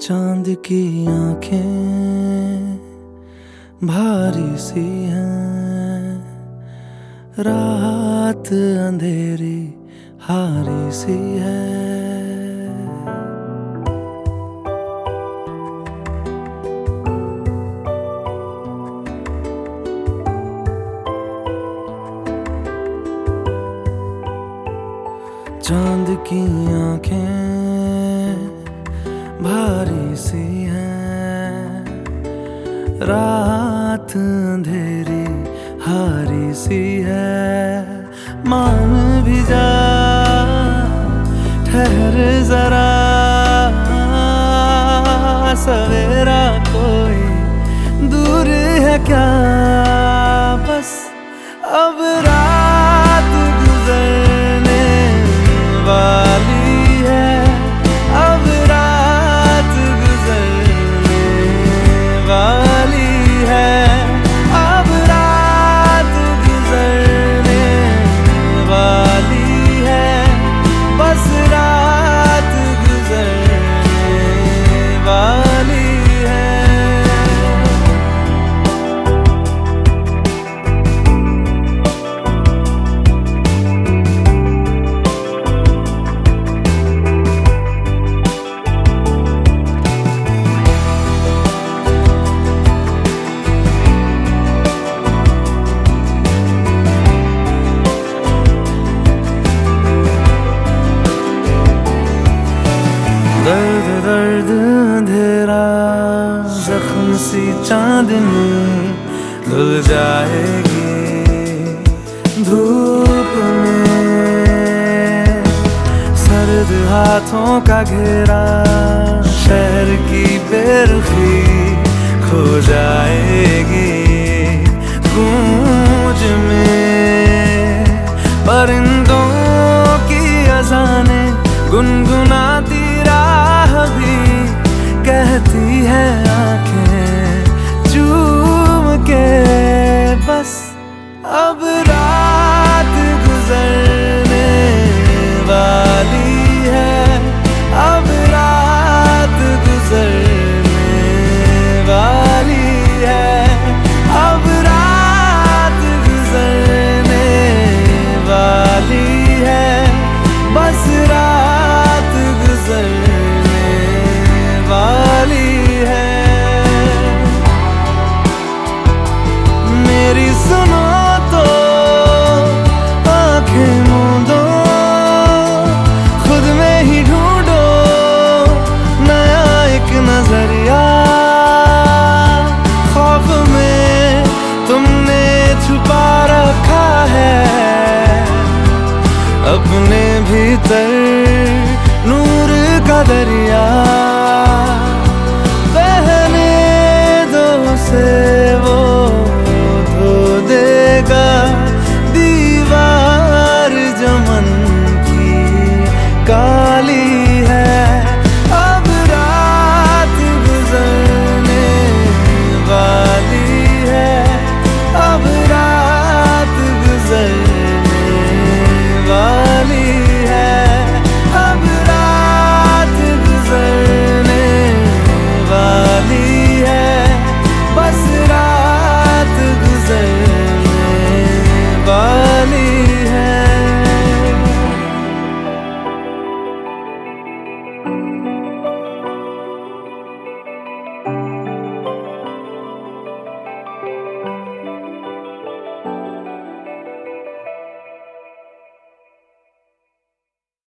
चांद की आंखें भारी सी हैं, रात अंधेरी हारी सी है। चांद की आंखें भारी सी हैं, रात अंधेरी हारी सी है। मान भी जा, ठहर जरा, सवेरा कोई दूर है क्या? बस अब रात गुजरने वाली है, अब रात गुजरने वाली है, अब रात गुजरने वाली है, बस रात गुजरने वाली है। दर्द दर्द अंधेरा, जख्म सी चांदनी धुल जाएगी धूप में। सर्द हाथों का घेरा, शहर की बेरुखी खो जाएगी गूंज में। परिंदों की अज़ानें गुनगुनाती राह भी कहती है आंखें चूम के, बस अब रात गुजरने वाली है, अब रात गुजरने वाली है, अब रात गुजरने वाली है, बस रात गुजरने वाली है। मेरी सुनो तो आंखें मूंदो, खुद में ही ढूंढो नया एक नजरिया। खौफ में तुमने छुपा रखा है अपने भीतर नूर का दरिया।